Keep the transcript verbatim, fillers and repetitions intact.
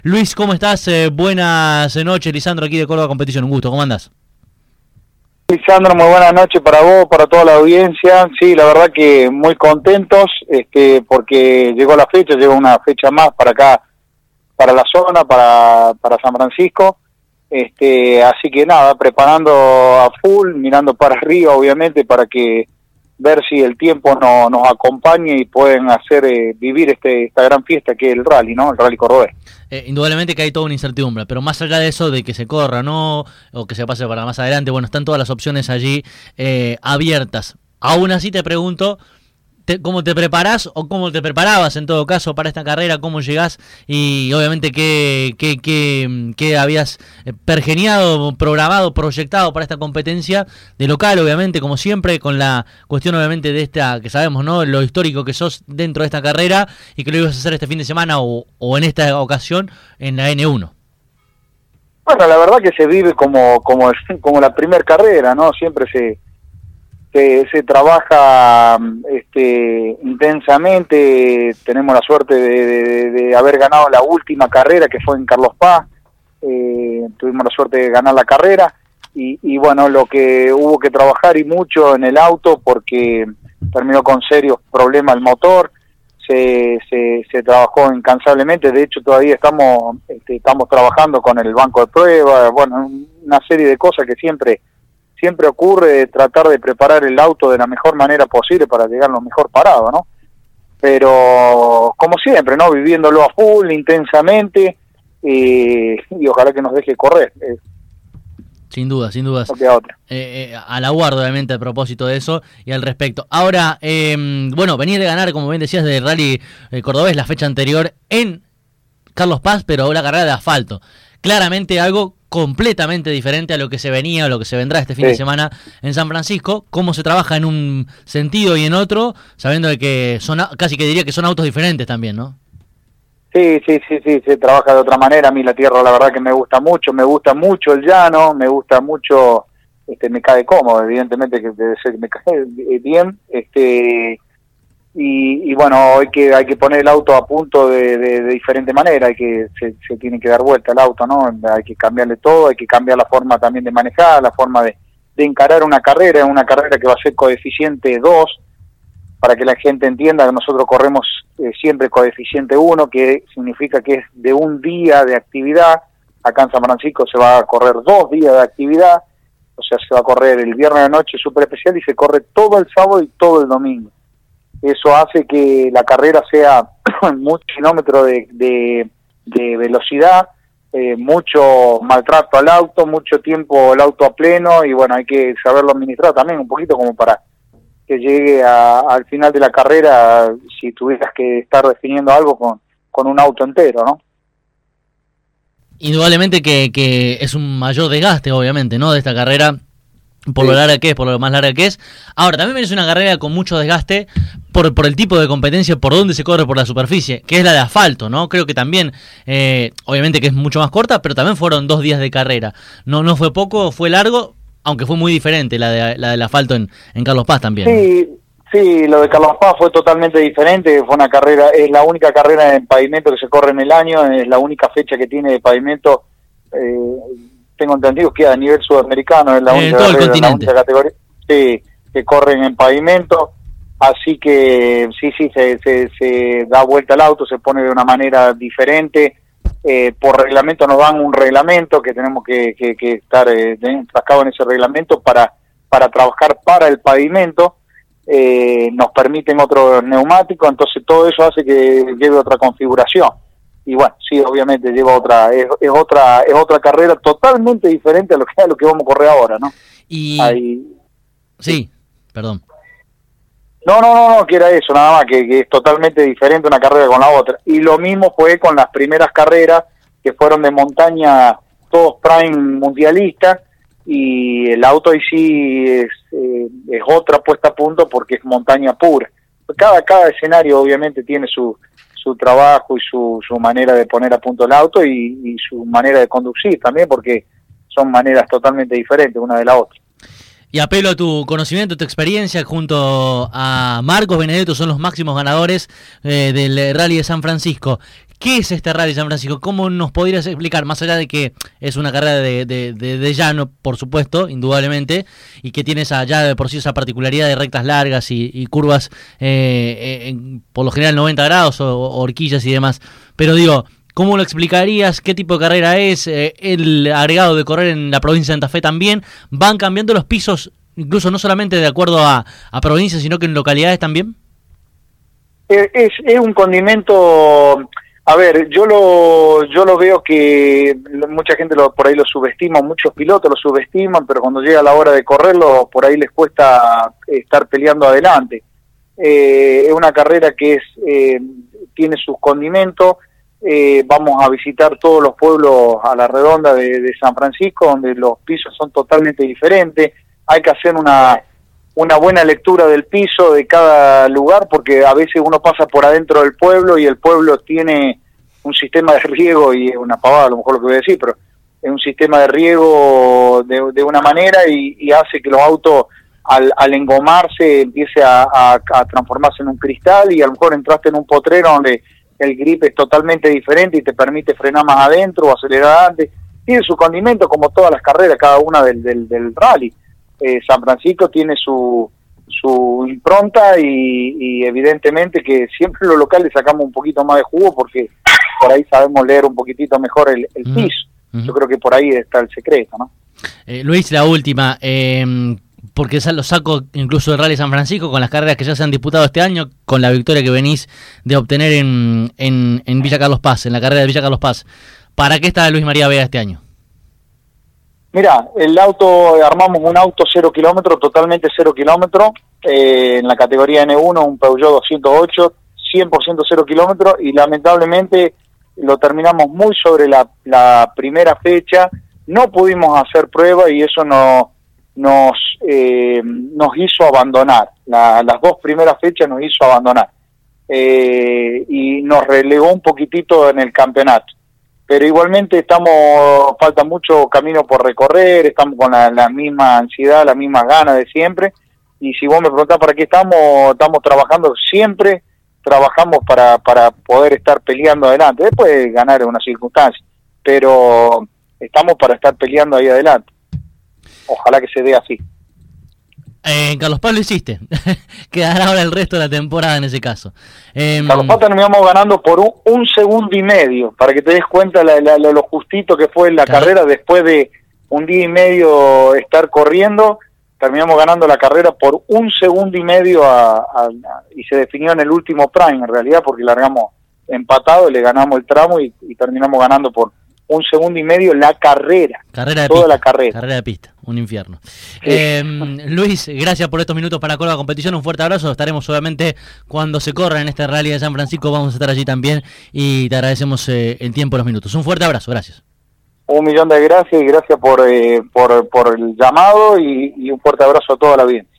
Luis, ¿cómo estás? Eh, buenas noches, Lisandro, aquí de Córdoba Competición. Un gusto, ¿cómo andás? Lisandro, muy buenas noches para vos, para toda la audiencia. Sí, la verdad que muy contentos, este, porque llegó la fecha, llegó una fecha más para acá, para la zona, para, para San Francisco. Este, así que nada, preparando a full, mirando para arriba, obviamente, para que ver si el tiempo no, nos acompaña y pueden hacer eh, vivir este esta gran fiesta que es el rally, ¿no? El rally cordobés. Eh, indudablemente que hay toda una incertidumbre, pero más allá de eso, de que se corra, ¿no? O que se pase para más adelante, bueno, están todas las opciones allí eh, abiertas. Aún así te pregunto, te, ¿cómo te preparás o cómo te preparabas en todo caso para esta carrera? ¿Cómo llegás? Y obviamente qué, qué, qué, qué habías pergeniado, programado, proyectado para esta competencia de local, obviamente, como siempre, con la cuestión obviamente de esta, que sabemos, ¿no? Lo histórico que sos dentro de esta carrera y que lo ibas a hacer este fin de semana o, o en esta ocasión en la N uno. Bueno, la verdad que se vive como como como la primer carrera, ¿no? Siempre se Se, se trabaja este, intensamente. Tenemos la suerte de, de, de haber ganado la última carrera, que fue en Carlos Paz. Eh, tuvimos la suerte de ganar la carrera y, y bueno, lo que hubo que trabajar y mucho en el auto, porque terminó con serios problemas el motor. Se, se, se trabajó incansablemente. De hecho, todavía estamos este, estamos trabajando con el banco de pruebas. Bueno, una serie de cosas que siempre siempre ocurre, tratar de preparar el auto de la mejor manera posible para llegar lo mejor parado, ¿no? Pero, como siempre, ¿no? Viviéndolo a full, intensamente, eh, y ojalá que nos deje correr. Eh, sin duda, sin dudas. No queda otra. Eh, eh, a la guarda, obviamente, a propósito de eso y al respecto. Ahora, eh, bueno, venís de ganar, como bien decías, del Rally eh, Cordobés la fecha anterior en Carlos Paz, pero una carrera de asfalto. Claramente algo completamente diferente a lo que se venía o lo que se vendrá este fin sí. de semana en San Francisco. Cómo se trabaja en un sentido y en otro, sabiendo de que son, casi que diría que son autos diferentes también, ¿no? Sí, sí, sí, sí, se trabaja de otra manera. A mí la tierra, la verdad que me gusta mucho, me gusta mucho el llano, me gusta mucho, este, me cae cómodo, evidentemente que debe ser que me cae bien, este... Y, y bueno, hay que hay que poner el auto a punto de, de, de diferente manera, hay que se, se tiene que dar vuelta el auto, ¿no? Hay que cambiarle todo, hay que cambiar la forma también de manejar, la forma de, de encarar una carrera, una carrera que va a ser coeficiente dos, para que la gente entienda que nosotros corremos eh, siempre coeficiente uno, que significa que es de un día de actividad. Acá en San Francisco se va a correr dos días de actividad, o sea, se va a correr el viernes de noche súper especial y se corre todo el sábado y todo el domingo. Eso hace que la carrera sea mucho kilómetro de, de, de velocidad, eh, mucho maltrato al auto, mucho tiempo el auto a pleno, y bueno, hay que saberlo administrar también un poquito como para que llegue a, al final de la carrera, si tuvieras que estar definiendo algo con, con un auto entero, ¿no? Indudablemente que, que es un mayor desgaste, obviamente, ¿no? De esta carrera, por lo larga que es, por lo más larga que es. Ahora, también es una carrera con mucho desgaste por, por el tipo de competencia, por donde se corre por la superficie, que es la de asfalto, ¿no? Creo que también, eh, obviamente que es mucho más corta, pero también fueron dos días de carrera. No no fue poco, fue largo, aunque fue muy diferente la de la del asfalto en, en Carlos Paz también. Sí, sí, lo de Carlos Paz fue totalmente diferente, fue una carrera, es la única carrera en pavimento que se corre en el año, es la única fecha que tiene de pavimento, eh, tengo entendido que a nivel sudamericano es la única, todo el carrera, continente. La única categoría sí, que corren en pavimento, así que sí, sí, se, se, se da vuelta el auto, se pone de una manera diferente, eh, por reglamento nos dan un reglamento que tenemos que, que, que estar eh, enfrascados en ese reglamento para, para trabajar para el pavimento, eh, nos permiten otro neumático, entonces todo eso hace que lleve otra configuración. Y bueno, sí, obviamente lleva otra, es, es otra, es otra carrera totalmente diferente a lo que a lo que vamos a correr ahora, ¿no? Y Ahí... sí, perdón. No, no, no, no, que era eso, nada más, que, que es totalmente diferente una carrera con la otra. Y lo mismo fue con las primeras carreras, que fueron de montaña, todos prime mundialistas, y el auto ahí sí es, eh, es otra puesta a punto porque es montaña pura. Cada, cada escenario obviamente tiene su su trabajo y su, su manera de poner a punto el auto y, y su manera de conducir también, porque son maneras totalmente diferentes una de la otra. Y apelo a tu conocimiento, tu experiencia, junto a Marcos Benedetto, son los máximos ganadores eh, del Rally de San Francisco. ¿Qué es este Rally San Francisco? ¿Cómo nos podrías explicar, más allá de que es una carrera de, de, de, de llano, por supuesto, indudablemente, y que tienes allá de por sí esa particularidad de rectas largas y, y curvas eh, en, por lo general noventa grados o, o horquillas y demás? Pero digo, ¿cómo lo explicarías? ¿Qué tipo de carrera es? Eh, el agregado de correr en la provincia de Santa Fe también. ¿Van cambiando los pisos, incluso no solamente de acuerdo a, a provincias, sino que en localidades también? Es, es un condimento, a ver, yo lo yo lo veo que mucha gente lo, por ahí lo subestima, muchos pilotos lo subestiman, pero cuando llega la hora de correrlo, por ahí les cuesta estar peleando adelante. Eh, es una carrera que es eh, tiene sus condimentos. Eh, vamos a visitar todos los pueblos a la redonda de, de San Francisco, donde los pisos son totalmente diferentes. Hay que hacer una una buena lectura del piso de cada lugar, porque a veces uno pasa por adentro del pueblo y el pueblo tiene un sistema de riego, y es una pavada a lo mejor lo que voy a decir, pero es un sistema de riego de, de una manera y, y hace que los autos al, al engomarse empiece a, a, a transformarse en un cristal, y a lo mejor entraste en un potrero donde el grip es totalmente diferente y te permite frenar más adentro o acelerar antes. Tiene su condimento como todas las carreras, cada una del, del, del rally. Eh, San Francisco tiene su su impronta y, y evidentemente que siempre los locales sacamos un poquito más de jugo porque por ahí sabemos leer un poquitito mejor el, el uh-huh. piso. Uh-huh. Yo creo que por ahí está el secreto, ¿no? Eh, Luis, la última, eh, porque lo saco incluso del Rally San Francisco con las carreras que ya se han disputado este año, con la victoria que venís de obtener en, en, en Villa Carlos Paz, en la carrera de Villa Carlos Paz. ¿Para qué está Luis María Vega este año? Mira, el auto, armamos un auto cero kilómetros, totalmente cero kilómetros, eh, en la categoría N uno, un Peugeot doscientos ocho, cien por ciento cero kilómetros, y lamentablemente lo terminamos muy sobre la, la primera fecha. No pudimos hacer prueba y eso no, nos, eh, nos hizo abandonar. La, las dos primeras fechas nos hizo abandonar eh, y nos relegó un poquitito en el campeonato. Pero igualmente estamos, falta mucho camino por recorrer, estamos con la, la misma ansiedad, las mismas ganas de siempre, y si vos me preguntás para qué estamos, estamos trabajando siempre, trabajamos para, para poder estar peleando adelante. Después ganar es una circunstancia, pero estamos para estar peleando ahí adelante. Ojalá que se dé así. En eh, Carlos Paz lo hiciste. Quedará ahora el resto de la temporada en ese caso. Eh, Carlos Paz terminamos ganando por un, un segundo y medio, para que te des cuenta la, la, lo justito que fue la claro. carrera. Después de un día y medio estar corriendo, terminamos ganando la carrera por un segundo y medio a, a, a, y se definió en el último prime en realidad, porque largamos empatado, le ganamos el tramo y, y terminamos ganando por un segundo y medio la carrera. Carrera de toda pista. la carrera. Carrera de pista, un infierno. Sí. Eh, Luis, gracias por estos minutos para Córdoba Competición, un fuerte abrazo. Estaremos obviamente cuando se corra en este rally de San Francisco, vamos a estar allí también y te agradecemos eh, el tiempo y los minutos. Un fuerte abrazo, gracias. Un millón de gracias y gracias por, eh, por, por el llamado y, y un fuerte abrazo a toda la audiencia.